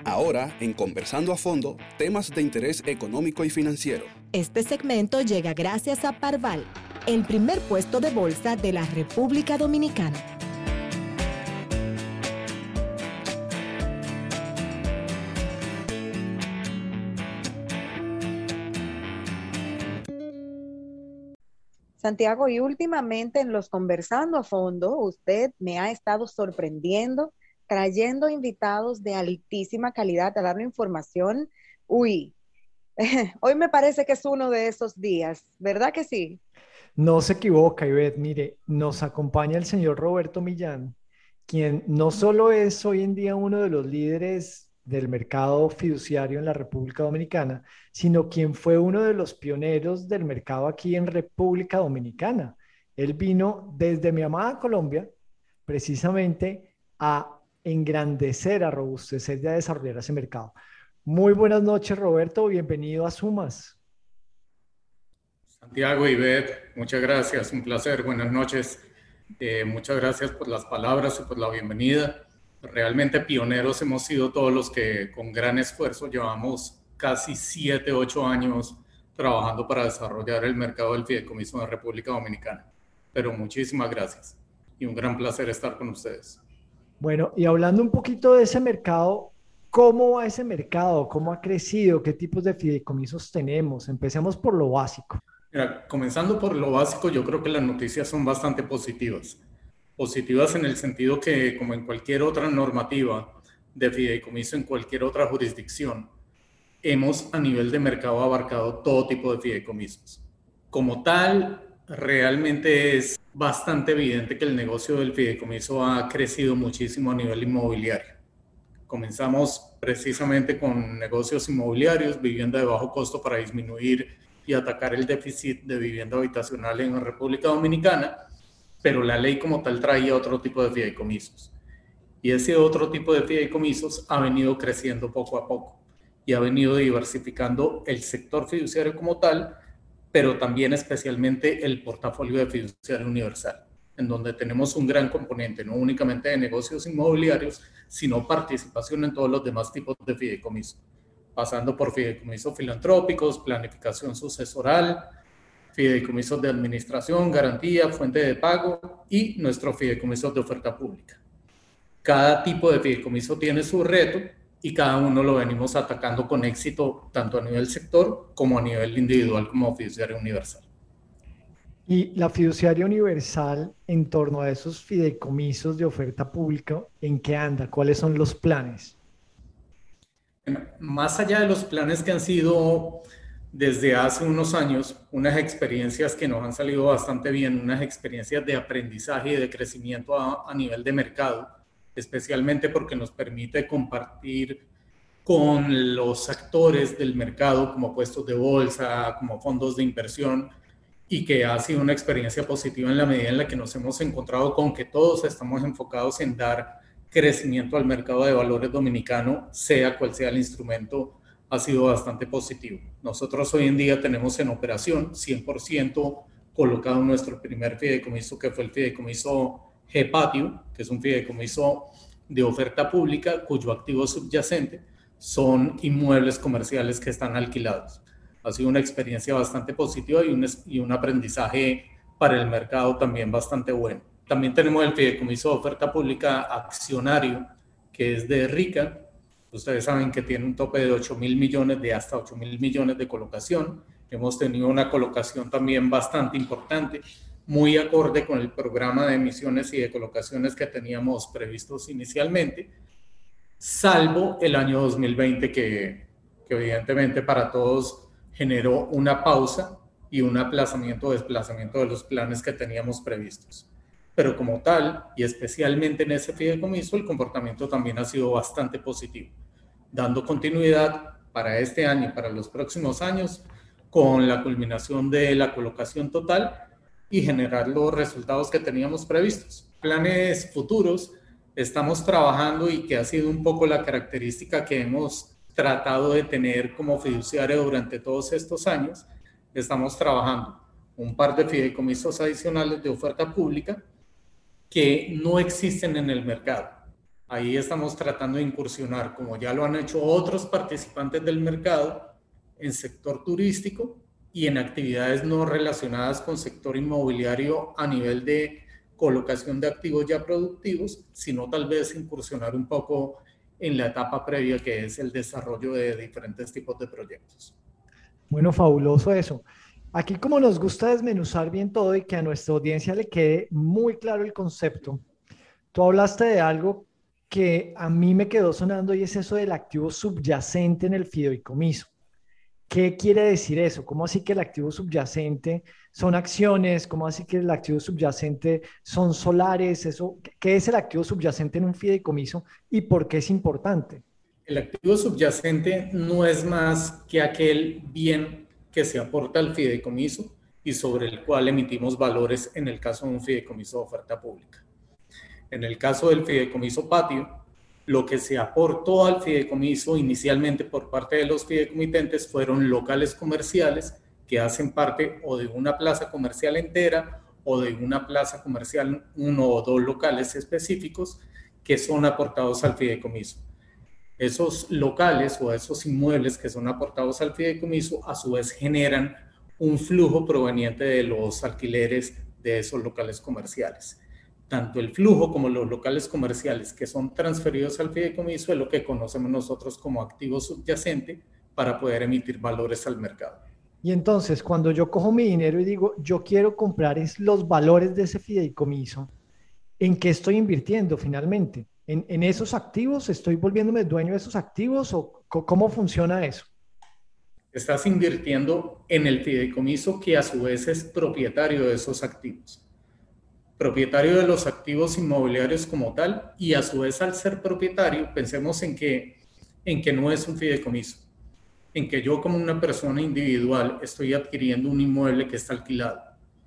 Ahora, en Conversando a Fondo, temas de interés económico y financiero. Este segmento llega gracias a Parval, el primer puesto de bolsa de la República Dominicana. Santiago, y últimamente en los Conversando a Fondo, usted me ha estado sorprendiendo, trayendo invitados de altísima calidad a darle información. Uy, hoy me parece que es uno de esos días, ¿verdad que sí? No se equivoca, Ivette. Mire, nos acompaña el señor Roberto Millán, quien no solo es hoy en día uno de los líderes del mercado fiduciario en la República Dominicana, sino quien fue uno de los pioneros del mercado aquí en República Dominicana. Él vino desde mi amada Colombia precisamente a engrandecer, a robustecer y a desarrollar ese mercado. Muy buenas noches, Roberto. Bienvenido a Sumas. Santiago y Ivette, muchas gracias, un placer, buenas noches. Muchas gracias por las palabras y por la bienvenida. Realmente pioneros hemos sido todos los que con gran esfuerzo llevamos casi 7, 8 años trabajando para desarrollar el mercado del fideicomiso en la República Dominicana. Pero muchísimas gracias y un gran placer estar con ustedes. Bueno, y hablando un poquito de ese mercado, ¿cómo va ese mercado? ¿Cómo ha crecido? ¿Qué tipos de fideicomisos tenemos? Empecemos por lo básico. Mira, comenzando por lo básico, yo creo que las noticias son bastante positivas. Positivas en el sentido que, como en cualquier otra normativa de fideicomiso en cualquier otra jurisdicción, hemos a nivel de mercado abarcado todo tipo de fideicomisos. Como tal, realmente es bastante evidente que el negocio del fideicomiso ha crecido muchísimo a nivel inmobiliario. Comenzamos precisamente con negocios inmobiliarios, vivienda de bajo costo para disminuir y atacar el déficit de vivienda habitacional en la República Dominicana, pero la ley como tal traía otro tipo de fideicomisos. Y ese otro tipo de fideicomisos ha venido creciendo poco a poco y ha venido diversificando el sector fiduciario como tal, pero también especialmente el portafolio de fiduciario universal, en donde tenemos un gran componente, no únicamente de negocios inmobiliarios, sino participación en todos los demás tipos de fideicomiso, pasando por fideicomisos filantrópicos, planificación sucesoral, fideicomisos de administración, garantía, fuente de pago y nuestros fideicomisos de oferta pública. Cada tipo de fideicomiso tiene su reto y cada uno lo venimos atacando con éxito, tanto a nivel sector como a nivel individual como fiduciario universal. Y la fiduciaria universal en torno a esos fideicomisos de oferta pública, ¿en qué anda? ¿Cuáles son los planes? Más allá de los planes que han sido desde hace unos años, unas experiencias que nos han salido bastante bien, unas experiencias de aprendizaje y de crecimiento a nivel de mercado, especialmente porque nos permite compartir con los actores del mercado como puestos de bolsa, como fondos de inversión, y que ha sido una experiencia positiva en la medida en la que nos hemos encontrado con que todos estamos enfocados en dar crecimiento al mercado de valores dominicano, sea cual sea el instrumento, ha sido bastante positivo. Nosotros hoy en día tenemos en operación 100% colocado nuestro primer fideicomiso, que fue el fideicomiso G-Patio, que es un fideicomiso de oferta pública cuyo activo subyacente son inmuebles comerciales que están alquilados. Ha sido una experiencia bastante positiva y un aprendizaje para el mercado también bastante bueno. También tenemos el fideicomiso de oferta pública accionario, que es de RICA. Ustedes saben que tiene un tope de 8.000 millones, de hasta 8.000 millones de colocación. Hemos tenido una colocación también bastante importante, muy acorde con el programa de emisiones y de colocaciones que teníamos previstos inicialmente, salvo el año 2020 que evidentemente para todos generó una pausa y un aplazamiento o desplazamiento de los planes que teníamos previstos. Pero como tal, y especialmente en ese fideicomiso, el comportamiento también ha sido bastante positivo, dando continuidad para este año y para los próximos años con la culminación de la colocación total y generar los resultados que teníamos previstos. Planes futuros, estamos trabajando y que ha sido un poco la característica que hemos tratado de tener como fiduciario durante todos estos años. Estamos trabajando un par de fideicomisos adicionales de oferta pública que no existen en el mercado. Ahí estamos tratando de incursionar, como ya lo han hecho otros participantes del mercado, en sector turístico y en actividades no relacionadas con sector inmobiliario a nivel de colocación de activos ya productivos, sino tal vez incursionar un poco en la etapa previa, que es el desarrollo de diferentes tipos de proyectos. Bueno, fabuloso eso. Aquí como nos gusta desmenuzar bien todo y que a nuestra audiencia le quede muy claro el concepto, tú hablaste de algo que a mí me quedó sonando y es eso del activo subyacente en el fideicomiso. ¿Qué quiere decir eso? ¿Cómo así que el activo subyacente son acciones? ¿Cómo así que el activo subyacente son solares? Eso, ¿qué es el activo subyacente en un fideicomiso y por qué es importante? El activo subyacente no es más que aquel bien que se aporta al fideicomiso y sobre el cual emitimos valores en el caso de un fideicomiso de oferta pública. En el caso del fideicomiso patio, lo que se aportó al fideicomiso inicialmente por parte de los fideicomitentes fueron locales comerciales que hacen parte o de una plaza comercial entera o de una plaza comercial, uno o dos locales específicos que son aportados al fideicomiso. Esos locales o esos inmuebles que son aportados al fideicomiso a su vez generan un flujo proveniente de los alquileres de esos locales comerciales. Tanto el flujo como los locales comerciales que son transferidos al fideicomiso es lo que conocemos nosotros como activo subyacente para poder emitir valores al mercado. Y entonces, cuando yo cojo mi dinero y digo, yo quiero comprar los valores de ese fideicomiso, ¿en qué estoy invirtiendo finalmente? ¿En esos activos? ¿Estoy volviéndome dueño de esos activos? ¿O cómo funciona eso? Estás invirtiendo en el fideicomiso que a su vez es propietario de esos activos. Propietario de los activos inmobiliarios como tal, y a su vez al ser propietario, pensemos en que no es un fideicomiso, en que yo como una persona individual estoy adquiriendo un inmueble que está alquilado.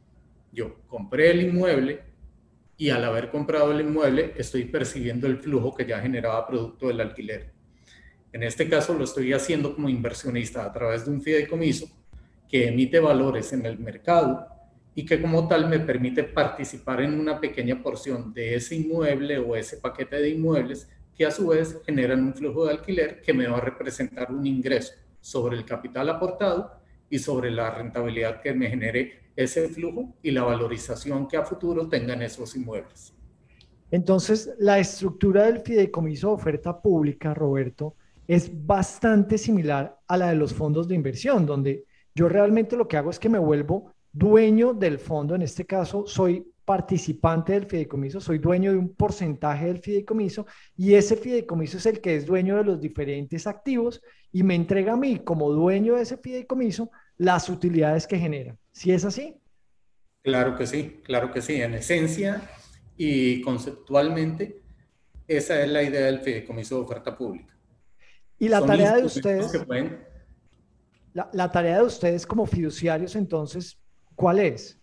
Yo compré el inmueble y al haber comprado el inmueble estoy percibiendo el flujo que ya generaba producto del alquiler. En este caso lo estoy haciendo como inversionista a través de un fideicomiso que emite valores en el mercado y que como tal me permite participar en una pequeña porción de ese inmueble o ese paquete de inmuebles que a su vez generan un flujo de alquiler que me va a representar un ingreso sobre el capital aportado y sobre la rentabilidad que me genere ese flujo y la valorización que a futuro tengan esos inmuebles. Entonces, la estructura del fideicomiso de oferta pública, Roberto, es bastante similar a la de los fondos de inversión, donde yo realmente lo que hago es que me vuelvo dueño del fondo. En este caso, soy participante del fideicomiso, soy dueño de un porcentaje del fideicomiso y ese fideicomiso es el que es dueño de los diferentes activos y me entrega a mí como dueño de ese fideicomiso las utilidades que genera. ¿Sí es así? Claro que sí, claro que sí. En esencia y conceptualmente, esa es la idea del fideicomiso de oferta pública. Y la Son tarea de instrumentos ustedes, que pueden... la tarea de ustedes como fiduciarios, entonces, ¿cuál es?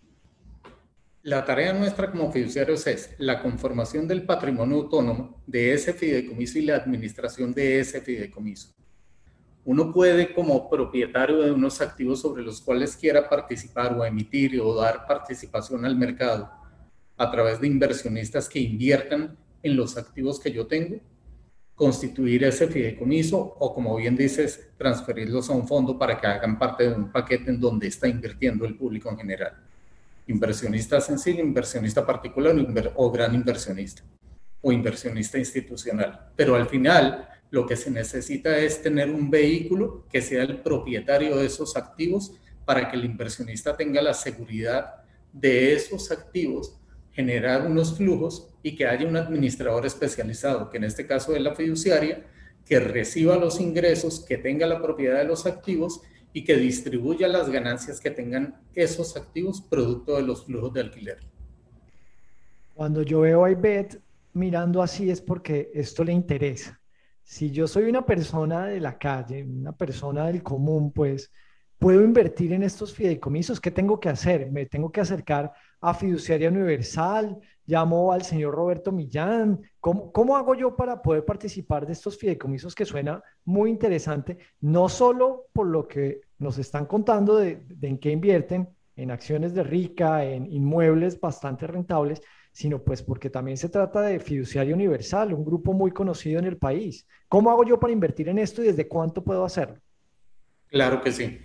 La tarea nuestra como fiduciarios es la conformación del patrimonio autónomo de ese fideicomiso y la administración de ese fideicomiso. Uno puede, como propietario de unos activos sobre los cuales quiera participar o emitir o dar participación al mercado a través de inversionistas que inviertan en los activos que yo tengo, constituir ese fideicomiso o, como bien dices, transferirlos a un fondo para que hagan parte de un paquete en donde está invirtiendo el público en general. Inversionista sencillo, inversionista particular o gran inversionista o inversionista institucional. Pero al final lo que se necesita es tener un vehículo que sea el propietario de esos activos para que el inversionista tenga la seguridad de esos activos, generar unos flujos y que haya un administrador especializado, que en este caso es la fiduciaria, que reciba los ingresos, que tenga la propiedad de los activos y que distribuya las ganancias que tengan esos activos producto de los flujos de alquiler. Cuando yo veo a Ivette mirando así es porque esto le interesa. Si yo soy una persona de la calle, una persona del común, pues puedo invertir en estos fideicomisos. ¿Qué tengo que hacer? Me tengo que acercar a Fiduciaria Universal, llamo al señor Roberto Millán. ¿Cómo hago yo para poder participar de estos fideicomisos que suena muy interesante? No solo por lo que nos están contando de en qué invierten, en acciones de rica, en inmuebles bastante rentables, sino pues porque también se trata de Fiduciaria Universal, un grupo muy conocido en el país. ¿Cómo hago yo para invertir en esto y desde cuánto puedo hacerlo? Claro que sí.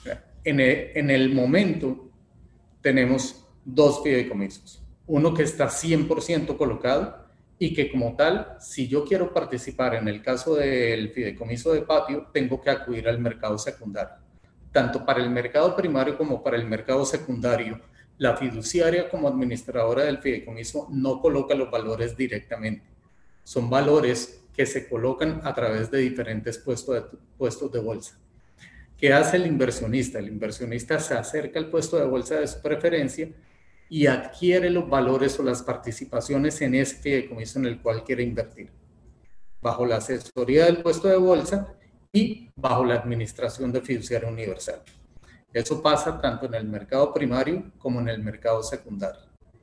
En el momento tenemos dos fideicomisos. Uno que está 100% colocado y que como tal, si yo quiero participar en el caso del fideicomiso de patio, tengo que acudir al mercado secundario. Tanto para el mercado primario como para el mercado secundario, la fiduciaria como administradora del fideicomiso no coloca los valores directamente. Son valores que se colocan a través de diferentes puestos de bolsa. ¿Qué hace el inversionista? El inversionista se acerca al puesto de bolsa de su preferencia y adquiere los valores o las participaciones en ese fideicomiso en el cual quiere invertir, bajo la asesoría del puesto de bolsa y bajo la administración de Fiduciaria Universal. Eso pasa tanto en el mercado primario como en el mercado secundario.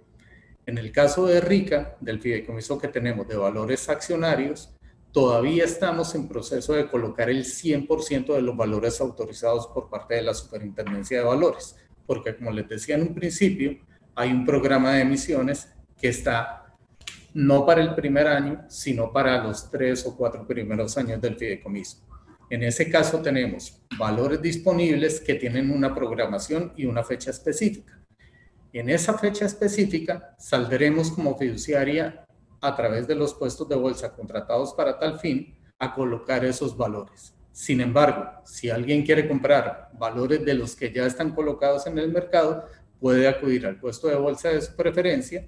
En el caso de RICA, del fideicomiso que tenemos de valores accionarios, todavía estamos en proceso de colocar el 100% de los valores autorizados por parte de la Superintendencia de Valores, porque como les decía en un principio, hay un programa de emisiones que está no para el primer año, sino para los 3 o 4 primeros años del fideicomiso. En ese caso tenemos valores disponibles que tienen una programación y una fecha específica. En esa fecha específica saldremos como fiduciaria a través de los puestos de bolsa contratados para tal fin a colocar esos valores. Sin embargo, si alguien quiere comprar valores de los que ya están colocados en el mercado, puede acudir al puesto de bolsa de su preferencia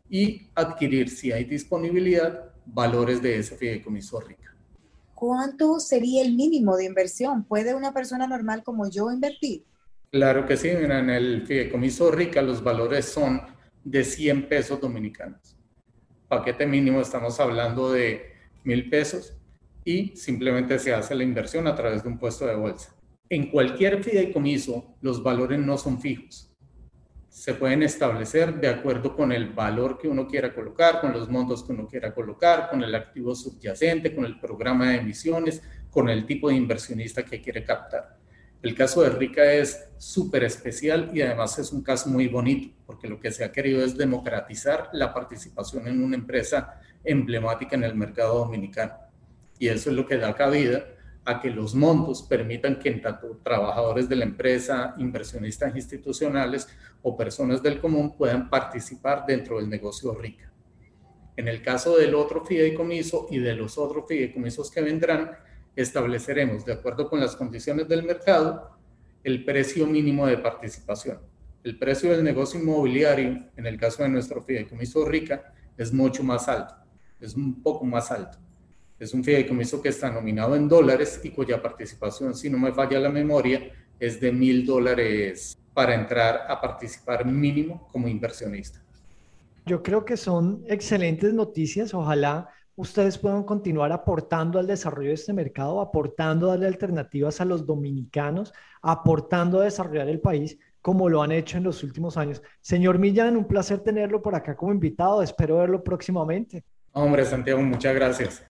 y adquirir, si hay disponibilidad, valores de ese fideicomiso RICA. ¿Cuánto sería el mínimo de inversión? ¿Puede una persona normal como yo invertir? Claro que sí, mira, en el fideicomiso RICA los valores son de 100 pesos dominicanos. Paquete mínimo estamos hablando de 1,000 pesos y simplemente se hace la inversión a través de un puesto de bolsa. En cualquier fideicomiso los valores no son fijos. Se pueden establecer de acuerdo con el valor que uno quiera colocar, con los montos que uno quiera colocar, con el activo subyacente, con el programa de emisiones, con el tipo de inversionista que quiere captar. El caso de RICA es súper especial y además es un caso muy bonito, porque lo que se ha querido es democratizar la participación en una empresa emblemática en el mercado dominicano. Y eso es lo que da cabida a que los montos permitan que tanto trabajadores de la empresa, inversionistas institucionales o personas del común puedan participar dentro del negocio RICA. En el caso del otro fideicomiso y de los otros fideicomisos que vendrán, estableceremos, de acuerdo con las condiciones del mercado, el precio mínimo de participación. El precio del negocio inmobiliario, en el caso de nuestro fideicomiso RICA, es mucho más alto, es un poco más alto. Es un fideicomiso que está nominado en dólares y cuya participación, si no me falla la memoria, es de $1,000 para entrar a participar mínimo como inversionista. Yo creo que son excelentes noticias. Ojalá ustedes puedan continuar aportando al desarrollo de este mercado, aportando a darle alternativas a los dominicanos, aportando a desarrollar el país como lo han hecho en los últimos años. Señor Millán, un placer tenerlo por acá como invitado. Espero verlo próximamente. Hombre, Santiago, muchas gracias.